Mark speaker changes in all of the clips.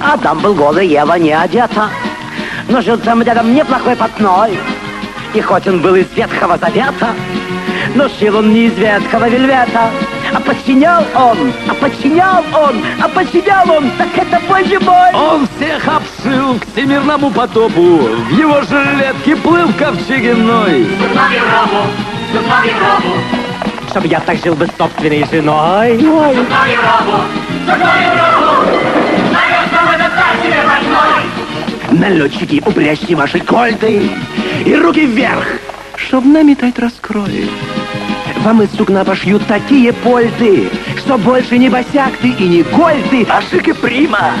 Speaker 1: Адам был голый, Ева не одета. Но жил там рядом неплохой портной. И хоть он был из Ветхого Завета, но шил он не из ветхого вельвета. А подчинял он, так это, боже мой!
Speaker 2: Он всех обшил к всемирному потопу, в его жилетке плыл в ковчеге Ной.
Speaker 3: Судьба Европу,
Speaker 1: Чтоб я так жил бы с собственной женой.
Speaker 3: судьба Европу, наверное, это так себе больной.
Speaker 4: Налетчики, упрячьте ваши кольты и руки вверх, чтоб наметать раскрои. Вам из сукна пошьют такие польты, что больше не босяк ты и не голь ты, а шик и прима.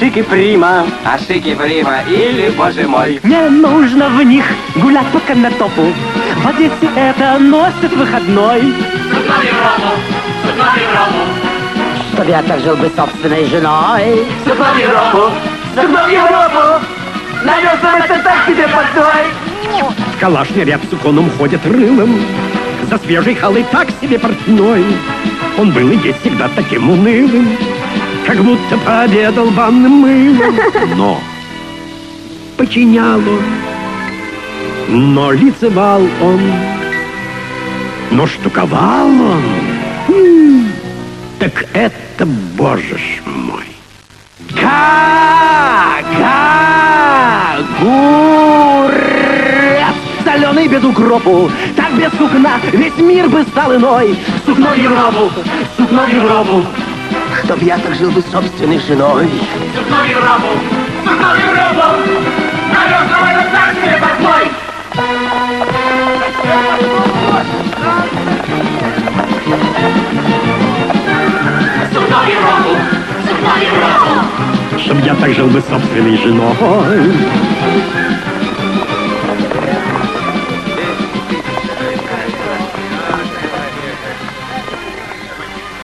Speaker 4: Или, боже мой.
Speaker 1: Не нужно в них гулять по канатопу. В Одессе это носит выходной.
Speaker 3: Судьба Европу,
Speaker 1: Чтоб я так жил бы с собственной женой.
Speaker 3: судьба Европу,
Speaker 1: Наверное, это так себе подной.
Speaker 4: Калашный ряд с уконом ходит рылом, за свежей халой так себе портной. Он был и есть всегда таким унылым, как будто пообедал банным мылом. Но починял он, но лицевал он, но штуковал он. Так это, боже ж мой. Огурец соленый без укропу, так без сукна весь мир бы стал иной. Сукно Европу, чтоб я так жил бы с собственной женой.
Speaker 3: судьба Европу, наверное, это так себе больной. Судьба Европу,
Speaker 4: Чтоб я так жил бы с собственной женой.